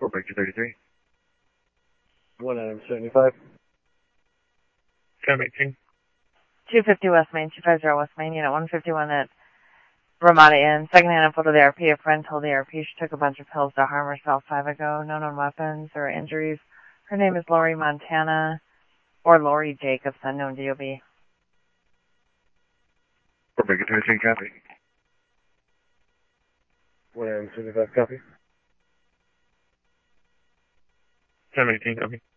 Fort Bragg 233. 175. 1018. 250 West Main, 250 West Main, unit 151 at Ramada Inn. Secondhand info to the RP. A friend told the RP she took a bunch of pills to harm herself 5 ago. No known weapons or injuries. Her name is Lori Montana or Lori Jacobs, unknown DOB. Fort Bragg 233, copy. 175, copy. 1018, copy.